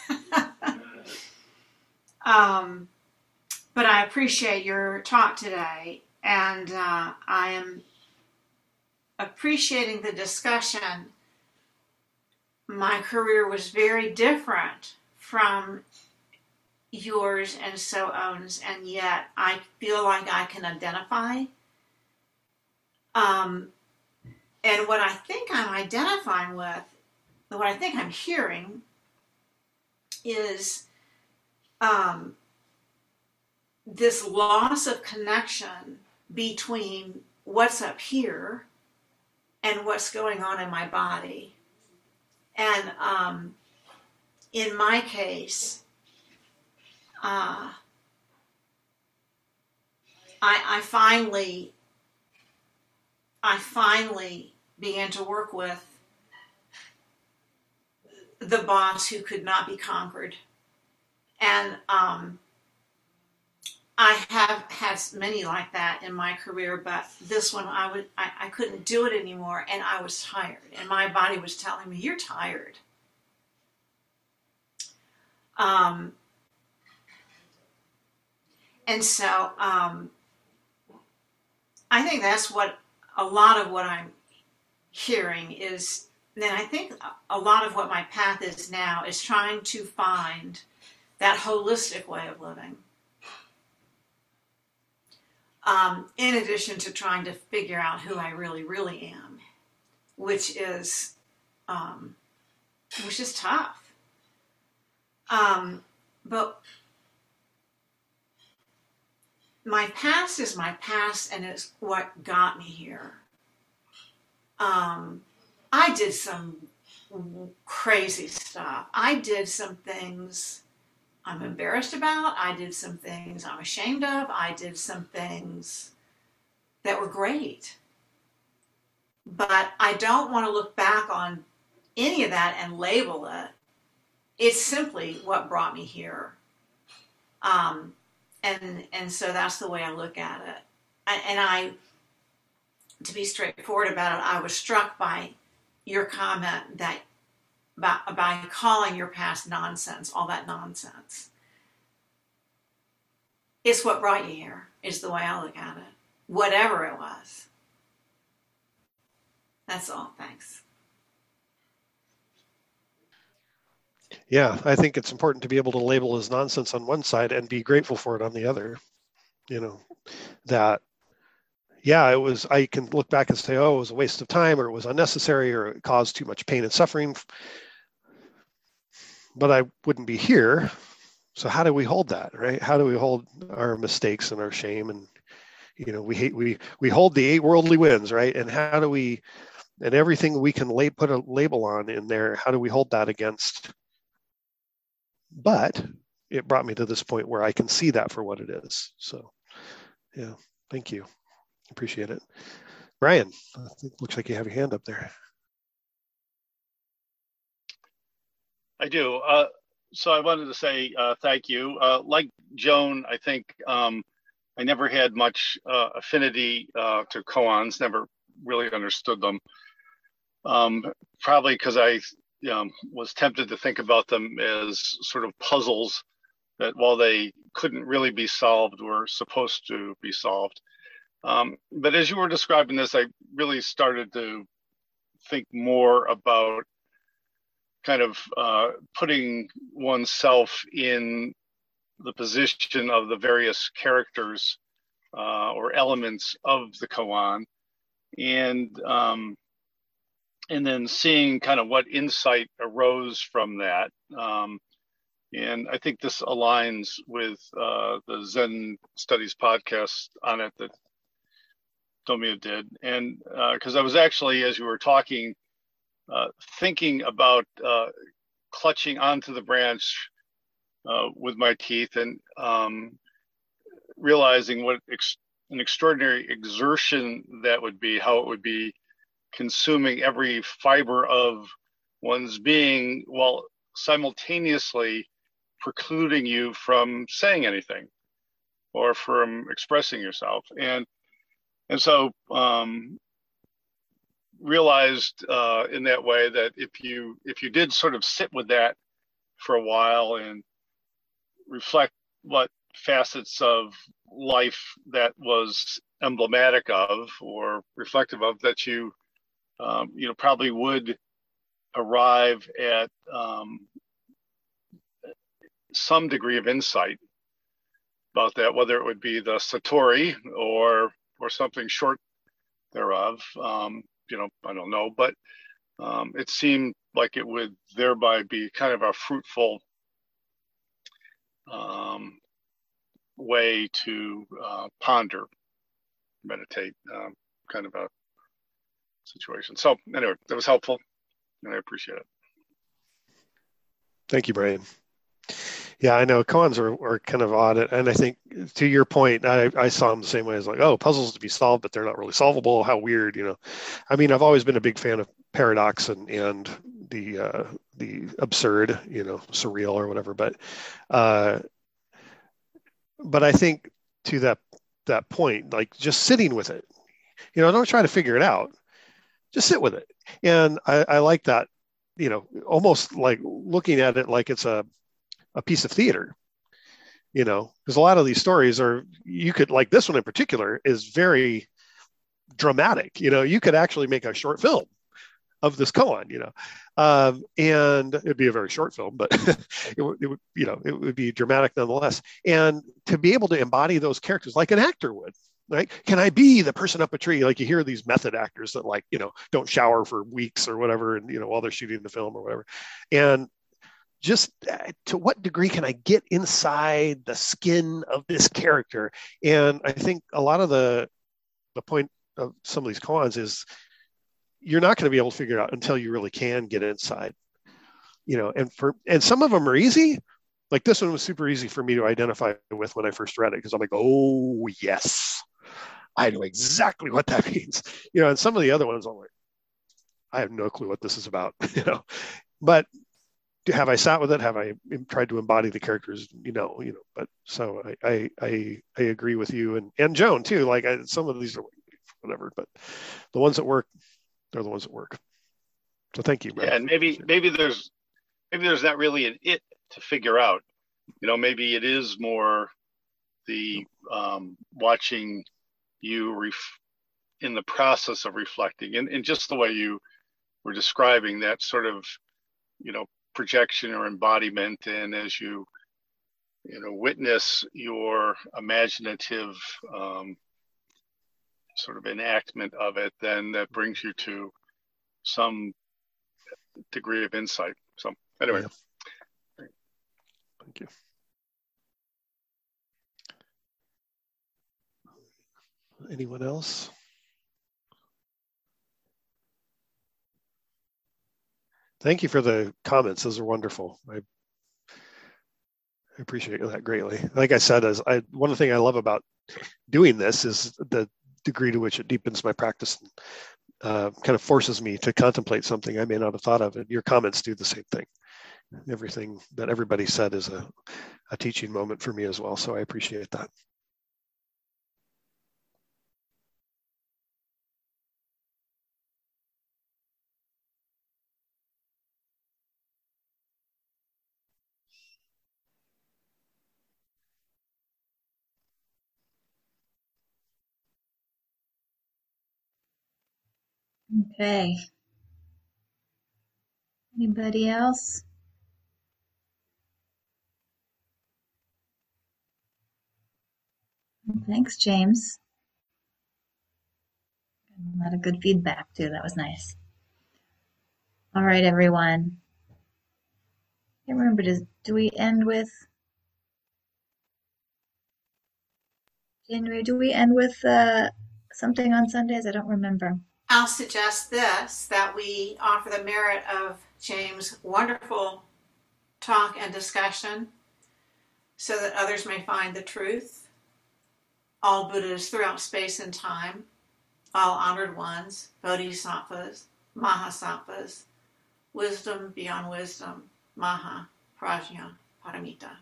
S4: um, but I appreciate your talk today, and uh, I am appreciating the discussion. My career was very different from yours and so on's, and yet I feel like I can identify. Um, and what I think I'm identifying with, what I think I'm hearing, is um, this loss of connection between what's up here and what's going on in my body. And um, in my case, uh, I, I finally, I finally began to work with the boss who could not be conquered, and um, I have had many like that in my career, but this one I would, I, I couldn't do it anymore, and I was tired, and my body was telling me, "You're tired." Um, and so um, I think that's what a lot of what I'm hearing is. Then I think a lot of what my path is now is trying to find that holistic way of living. Um, in addition to trying to figure out who I really, really am, which is, um, which is tough. Um, but my past is my past, and it's what got me here. Um, I did some crazy stuff. I did some things I'm embarrassed about. I did some things I'm ashamed of. I did some things that were great. But I don't want to look back on any of that and label it. It's simply what brought me here. Um, and, and so that's the way I look at it. I, and I, to be straightforward about it, I was struck by your comment that by, by calling your past nonsense, all that nonsense. It's what brought you here, is the way I look at it. Whatever it was. That's all. Thanks.
S2: Yeah, I think it's important to be able to label as nonsense on one side and be grateful for it on the other. You know, that, yeah, it was, I can look back and say, oh, it was a waste of time, or it was unnecessary, or it caused too much pain and suffering. But I wouldn't be here. So how do we hold that, right? How do we hold our mistakes and our shame? And, you know, we hate, we, we hold the eight worldly winds, right? And how do we, and everything we can lay, put a label on in there, how do we hold that against? But it brought me to this point where I can see that for what it is. So, yeah, thank you. Appreciate it. Brian, I think it looks like you have your hand up there.
S7: I do. Uh, so I wanted to say uh, thank you. Uh, like Joan, I think um, I never had much uh, affinity uh, to koans, never really understood them. Um, probably because I um, was tempted to think about them as sort of puzzles that, while they couldn't really be solved, were supposed to be solved. Um, but as you were describing this, I really started to think more about kind of uh, putting oneself in the position of the various characters uh, or elements of the koan, and um, and then seeing kind of what insight arose from that. Um, and I think this aligns with uh, the Zen Studies podcast on it that Tomio did. And because uh, I was actually, as you were talking, uh, thinking about uh, clutching onto the branch uh, with my teeth, and um, realizing what ex- an extraordinary exertion that would be, how it would be consuming every fiber of one's being while simultaneously precluding you from saying anything or from expressing yourself. And and so um, realized uh, in that way that if you if you did sort of sit with that for a while and reflect what facets of life that was emblematic of or reflective of, that you Um, you know, probably would arrive at um, some degree of insight about that, whether it would be the Satori or or something short thereof. Um, you know, I don't know, but um, it seemed like it would thereby be kind of a fruitful um, way to uh, ponder, meditate, um, kind of a situation. So anyway, that was helpful, and I appreciate it.
S2: Thank you, Brian. Yeah, I know koans are, are kind of odd, and I think to your point, I, I saw them the same way. As like, oh, puzzles to be solved, but they're not really solvable. How weird, you know? I mean, I've always been a big fan of paradox and and the uh, the absurd, you know, surreal or whatever. But uh, but I think to that that point, like just sitting with it, you know, don't try to figure it out. Just sit with it. And I, I like that, you know, almost like looking at it like it's a, a piece of theater, you know, because a lot of these stories are, you could, like this one in particular is very dramatic. You know, you could actually make a short film of this koan, you know, um, and it'd be a very short film, but it, would, it would, you know, it would be dramatic nonetheless. And to be able to embody those characters like an actor would. Right? Can I be the person up a tree? Like you hear these method actors that like, you know, don't shower for weeks or whatever, and, you know, while they're shooting the film or whatever. And just uh, to what degree can I get inside the skin of this character? And I think a lot of the, the point of some of these koans is you're not going to be able to figure it out until you really can get inside, you know, and for, and some of them are easy. Like this one was super easy for me to identify with when I first read it, because I'm like, oh yes, I know exactly what that means. You know, and some of the other ones I'm like, I have no clue what this is about, you know. But have I sat with it? Have I tried to embody the characters? You know, you know. But so I I I, I agree with you and and Joan too. Like I, some of these are whatever, but the ones that work, they're the ones that work. So thank you, Brad.
S7: Yeah, and maybe maybe there's maybe there's not really an it to figure out. You know, maybe it is more the um, watching you ref- in the process of reflecting, and, and just the way you were describing that sort of, you know, projection or embodiment, and as you, you know, witness your imaginative um, sort of enactment of it, then that brings you to some degree of insight. So anyway.
S2: Yeah. Thank you. Anyone else? Thank you for the comments. Those are wonderful. I, I appreciate that greatly. Like I said, as I, one thing I love about doing this is the degree to which it deepens my practice, and uh, kind of forces me to contemplate something I may not have thought of. And your comments do the same thing. Everything that everybody said is a, a teaching moment for me as well. So I appreciate that.
S1: Okay. Anybody else? Thanks, James. A lot of good feedback too. That was nice. All right, everyone. I can't remember, does, do we end with January? Do we end with uh, something on Sundays? I don't remember.
S4: I'll suggest this, that we offer the merit of James' wonderful talk and discussion so that others may find the truth. All Buddhas throughout space and time, all honored ones, bodhisattvas, mahasattvas, wisdom beyond wisdom, maha, prajna, paramita.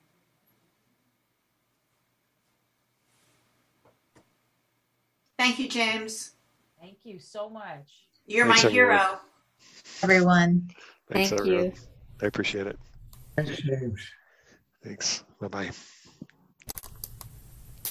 S4: Thank you, James.
S5: Thank you so much.
S4: You're
S2: Thanks,
S4: my
S2: everyone.
S4: hero.
S1: Everyone.
S2: Thanks,
S6: Thank
S2: everyone.
S6: you.
S2: I appreciate it.
S8: Thanks, James.
S2: Thanks. Bye-bye.